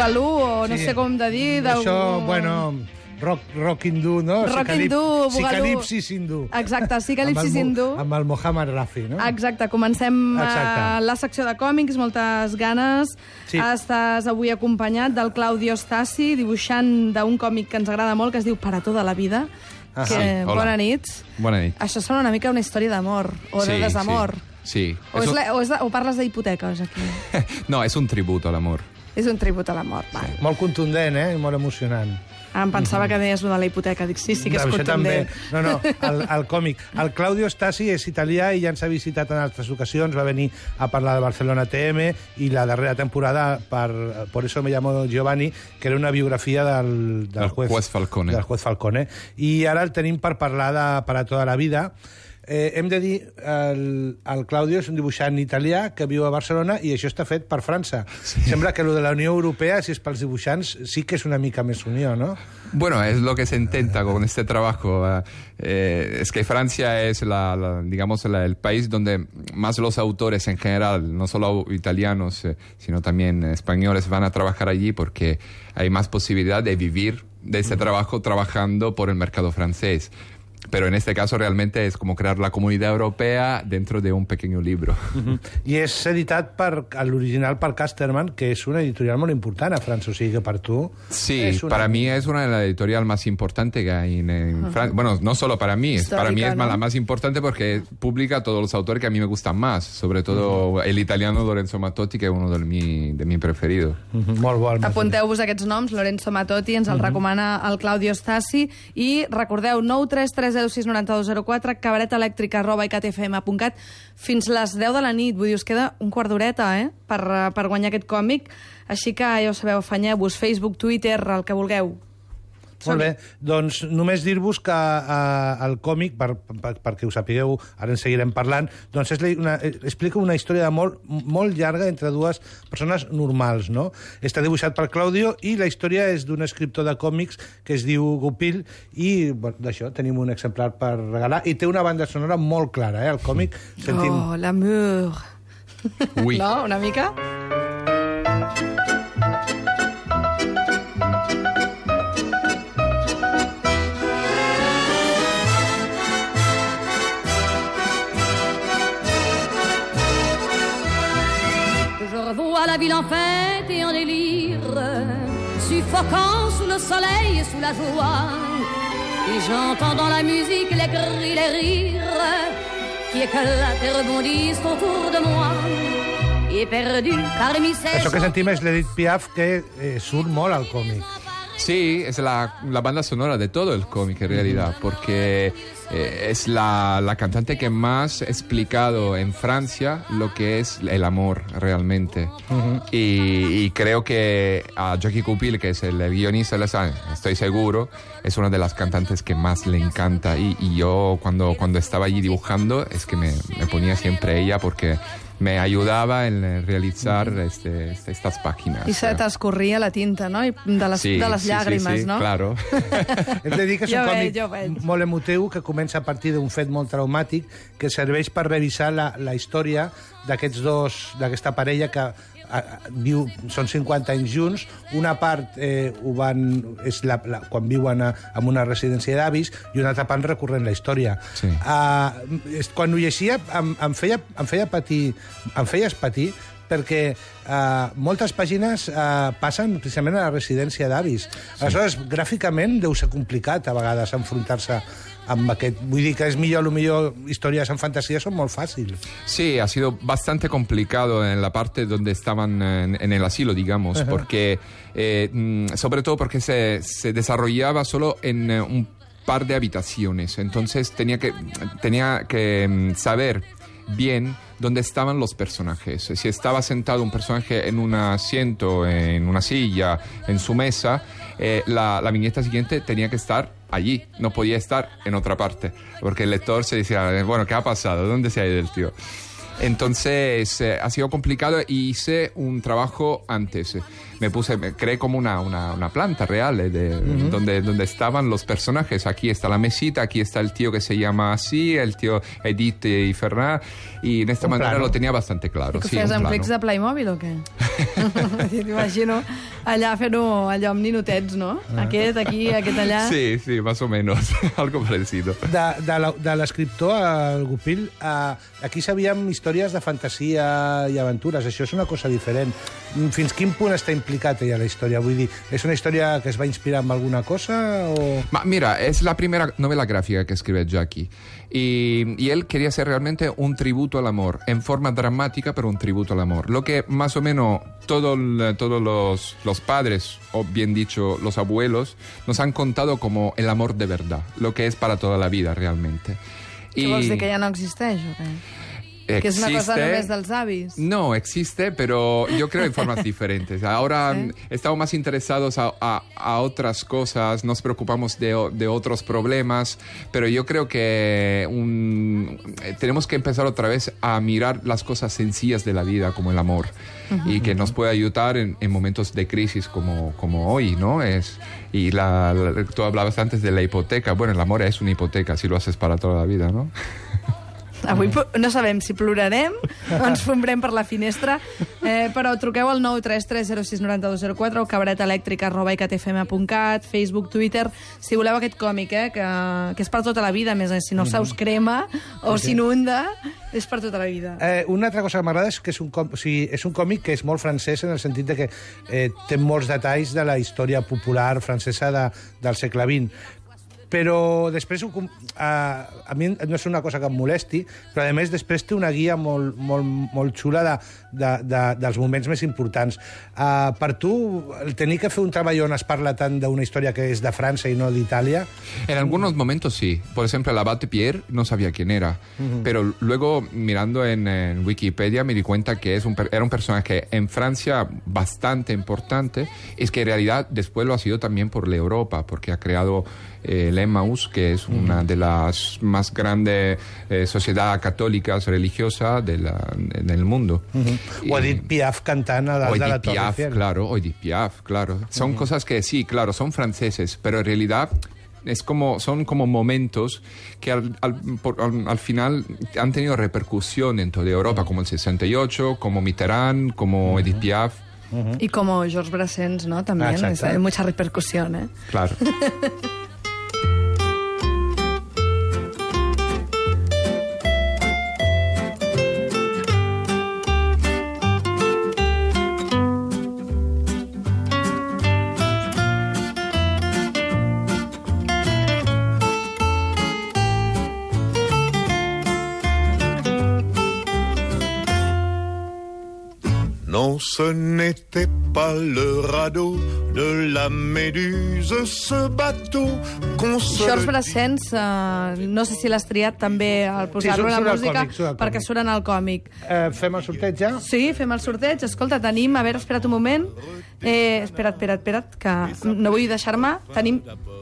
bugalú, o no sé com de dir... Això, bueno... Rock hindú, no? Rock hindú, bugalú. Psicalipsis hindú. Exacte, psicalipsis hindú. Amb el Mohammad Rafi, no? Exacte, comencem la secció de còmics, moltes ganes. Sí. Estàs avui acompanyat del Claudio Stasi, dibuixant d'un còmic que ens agrada molt, que es diu Para toda la vida. Bona nit. Bona nit. Això sona una mica una història d'amor, o de desamor. Sí. O parles d'hipoteques, aquí? No, és un tribut a l'amor. És un tribut a l'amor, vale. Molt contundent, I molt emocionant. Em pensava que deies una de la hipoteca. Dic, sí que és contundent. No, el còmic. El Claudio Stasi és italià i ja ens ha visitat en altres ocasions. Va venir a parlar de Barcelona TM i la darrera temporada, Por eso me llamo Giovanni, que era una biografia del juez Falcone. Del juez Falcone. I ara el tenim per parlar de Para toda la vida. Hem de dir, el Claudio és un dibuixant italià que viu a Barcelona i això està fet per França. Sí. Sembla que lo de la Unió Europea, si és pels dibuixants, sí que és una mica més unió, ¿no? Bueno, es lo que se intenta con este trabajo. Es que Francia es digamos, el país donde más los autores en general, no solo italianos, sino también españoles, van a trabajar allí porque hay más posibilidad de vivir de este trabajo trabajando por el mercado francés. Pero en este caso realmente es como crear la comunidad europea dentro de un pequeño libro. I és editat l'original per Casterman, que és una editorial molt important a França, o sigui que per tu... Sí, para mí es una de las editoriales más importantes que hay en Francia. Bueno, no solo para mí, para mí es la más importante porque publica todos los autores que a mí me gustan más, sobre todo el italiano Lorenzo Mattotti, que es uno de mis preferidos. Molt bo. Apunteu-vos aquests noms, Lorenzo Mattotti, ens el recomana el Claudio Stasi, i recordeu, 933069204, cabaretelèctrica@icatfm.cat, fins les 10 de la nit. Vull dir, us queda un quart d'horeta, per guanyar aquest còmic. Així que, ja ho sabeu, afanyeu-vos, Facebook, Twitter, el que vulgueu. Molt bé, doncs només dir-vos que el còmic, perquè ho sapigueu, ara en seguirem parlant, doncs explica una història d'amor molt llarga entre dues persones normals, no? Està dibuixat per Claudio i la història és d'un escriptor de còmics que es diu Goupil i d'això tenim un exemplar per regalar i té una banda sonora molt clara, el còmic. Sentim... Oh, l'amour. Oui. No, una mica? À la ville en fête et en délire, suffocant sous le soleil et sous la joie, et j'entends dans la musique les cris, les rires qui éclatent et rebondissent autour de moi, et perdu parmi ces... Això que sentim és l'Edith Piaf, que surt molt al còmic. Sí, es la banda sonora de todo el cómic en realidad, porque es la cantante que más ha explicado en Francia lo que es el amor realmente. Y creo que a Jackie Goupil, que es el guionista de la saga, estoy seguro, es una de las cantantes que más le encanta. Y yo cuando estaba allí dibujando es que me ponía siempre ella porque... me ayudaba en realizar estas páginas. I se t'escorria la tinta, no? I de les llàgrimes, sí, no? Claro. Hem de dir que és un còmic molt emotiu que comença a partir d'un fet molt traumàtic que serveix per revisar la història d'aquesta parella que són 50 anys junts. Una part és quan viuen en una residència d'avis i una altra part recorrent la història. Sí. Quan ho llegia em feies patir perquè moltes pàgines passen precisament a la residència d'avis. Sí. Aleshores, gràficament deu ser complicat a vegades enfrontar-se amb aquest... Vull dir que és millor històries en fantasía son molt fàcils. Sí, ha sido bastante complicado en la parte donde estaban en el asilo, digamos, porque sobre todo porque se desarrollaba solo en un par de habitaciones. Entonces tenía que saber bien dónde estaban los personajes. Si estaba sentado un personaje en un asiento, en una silla, en su mesa, la viñeta siguiente tenía que estar allí, no podía estar en otra parte, porque el lector se decía, bueno, ¿qué ha pasado? ¿Dónde se ha ido el tío? Entonces ha sido complicado y hice un trabajo antes. creé como una planta real donde estaban los personajes. Aquí está la mesita, aquí está el tío que se llama así, el tío Edith y Ferran, y en esta manera lo tenía bastante claro. I que fes amb clics de Playmobil o què? T'imagino allà fent-ho allò amb ninotets, no? Aquest aquí, aquest allà... Sí, más o menos, algo parecido. De l'escriptor, el Goupil, aquí sabíem històries de fantasia i aventures. Això és una cosa diferent. Fins quin punt està implicat ella a la història? Vull dir, és una història que es va inspirar en alguna cosa o...? Mira, es la primera novela gráfica que escribe Jackie. Y él quería hacer realmente un tributo al amor, en forma dramática, pero un tributo al amor. Lo que más o menos todos los padres, o bien dicho, los abuelos, nos han contado como el amor de verdad, lo que es para toda la vida realmente. Què vols dir, que ja no existeix o què? Que es una cosa només dels avis. No, existe, pero yo creo en formas diferentes. Ahora estamos más interesados a otras cosas, nos preocupamos de otros problemas, pero yo creo que tenemos que empezar otra vez a mirar las cosas sencillas de la vida, como el amor, y que nos puede ayudar en momentos de crisis como hoy, ¿no? Tú hablabas antes de la hipoteca. Bueno, el amor es una hipoteca si lo haces para toda la vida, ¿no? Avui no sabem si plorarem o ens fombrem per la finestra, però truqueu al 933069204 o cabaretelèctric@icatfm.cat, Facebook, Twitter, si voleu aquest còmic, que és per tota la vida, més si no se us crema o s'inunda, és per tota la vida. Una altra cosa que m'agrada és que és un còmic que és molt francès en el sentit de que té molts detalls de la història popular francesa del segle XX. Però després, a mi no és una cosa que em molesti, però a més després té una guia molt xula dels moments més importants. Per tu, el tenir que fer un treball on es parla tant d'una història que és de França i no d'Itàlia... En algunos momentos sí. Por ejemplo, el abate Pierre no sabía quién era, pero luego mirando en Wikipedia me di cuenta que era un personaje en Francia bastante importante. Es que en realidad después lo ha sido también por la Europa, porque ha creado el Emmaus, que es una de las más grandes sociedades católicas religiosas del mundo. O Edith Piaf cantant a dalt de la Torre Eiffel. Claro, Edith Piaf, claro. Son cosas que sí, claro, son franceses, pero en realidad son como momentos que al final han tenido repercusión en toda Europa, como el 68, como Mitterrand, como Edith Piaf. Y como Georges Brassens, ¿no? También, hay mucha repercusión, ¿eh? Claro. Non, ce n'était pas le radeau de la Méduse, ce bateau Georges Brassens, no sé si l'has triat també al posar-lo a la música, perquè surt en el còmic. Fem el sorteig ja? Sí, fem el sorteig. Escolta, tenim... A veure, espera't un moment. Espera't, que no vull deixar-me. Tenim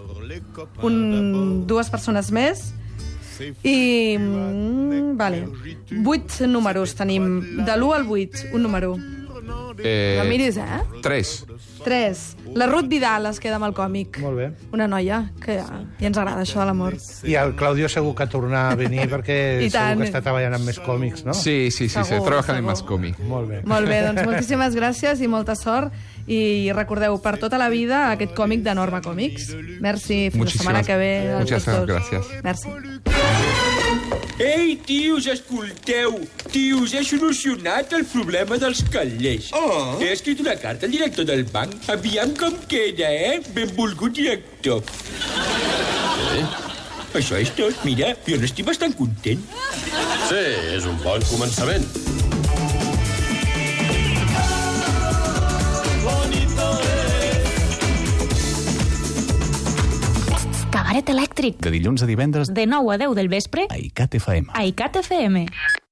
dues persones més. I... Vale. 8 números tenim. De l'1 al 8, un número. No miris, 3. La Ruth Vidal es queda amb el còmic. Molt bé. Una noia que ja ens agrada això de l'amor. I el Claudio segur que tornarà a venir perquè segur que està treballant amb més còmics, no? Sí, se trabaja en más còmics. Molt bé. Molt bé, doncs moltíssimes gràcies i molta sort. I recordeu, per tota la vida, aquest còmic de Norma Còmics. Merci, fins la setmana que ve. Muchas gràcies. Merci. Ei, tios, escolteu! Tios, he solucionat el problema dels callers. He escrit una carta al director del banc. Aviam com queda, Benvolgut director. Això és tot, mira. Jo n'estic bastant content. Sí, és un bon començament. Cabaret elèctric. De dilluns a divendres. De 9 a 10 del vespre. A ICAT FM. A ICAT FM.